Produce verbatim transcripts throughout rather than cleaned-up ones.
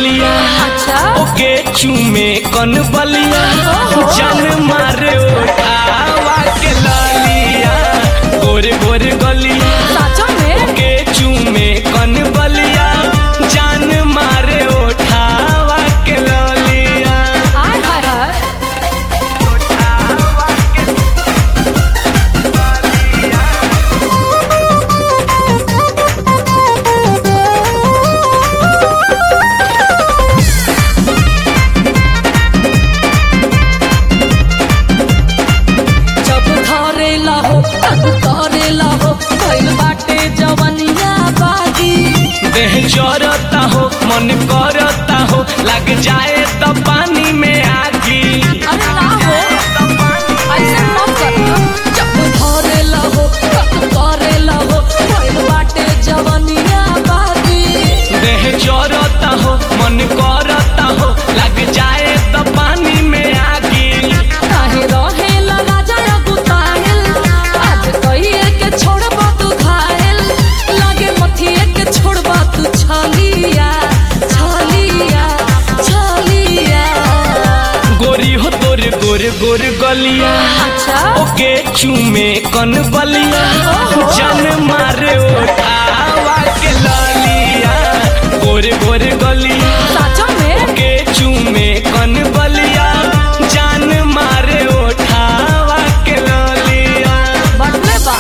गलिया ओके चूमे कन बलिया जान मारे ओठावा के लालिया गोरे गोरे गलिया ओके चूमे कन बलिया जान मारे ओठावा के लालिया। देह जरता हो मन करता हो लग जाए तो पानी में आगी। अरे ना हो ऐसे मत करो जब धरे लहो तब करे लहो भइल बाटे जवनिया बागी। देह जरता हो मन करता हो लग जाए तो पानी में आगी। काहे रहे लगा जाया गुताहिल आज कहिए के छोड़बा तू घायल लागे मथिए के छोड़बा तू छलिया छलिया छलिया। गोरी हो तोर गोर गोर गलिया ओके चूमे कन बलिया जान मारे ओठावा के लालिया गोरे गोरे गलिया ओके चूमे कन बलिया जान मारे ओठावा के लालिया। बटले बा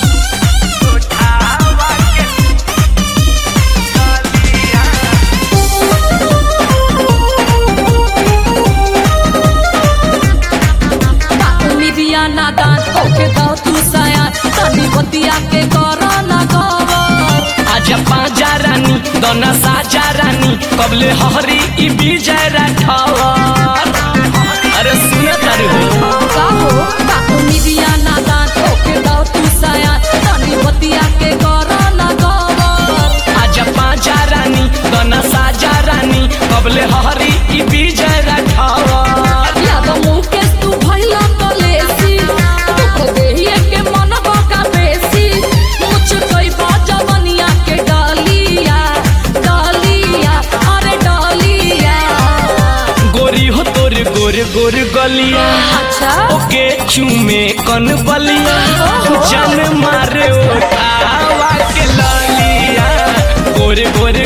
मिरिया नादान ओके दाओ तू साया तनी बतिया के करो ना गवर। आजा पाजा रानी दोना साजा रानी कबले हरी ई विजय राठौर। अरे सुन तारे हो का हो बापू मिरिया नादान ओके दाओ तू साया तनी बतिया के करो ना गवर। आजा पाजा रानी दोना साजा रानी कबले हरी ई विजय राठौर। याद मुकेश तू भइला कलेसी दुख देहिए के मन बका बेसी मुझ कोई बाजवनिया के डालिया डालिया अरे डालिया। गोरी हो तोर गोर गोर गलिया ओके चूमे कन बलिया जान मारे ओठावा के लालिया गोरे गोरे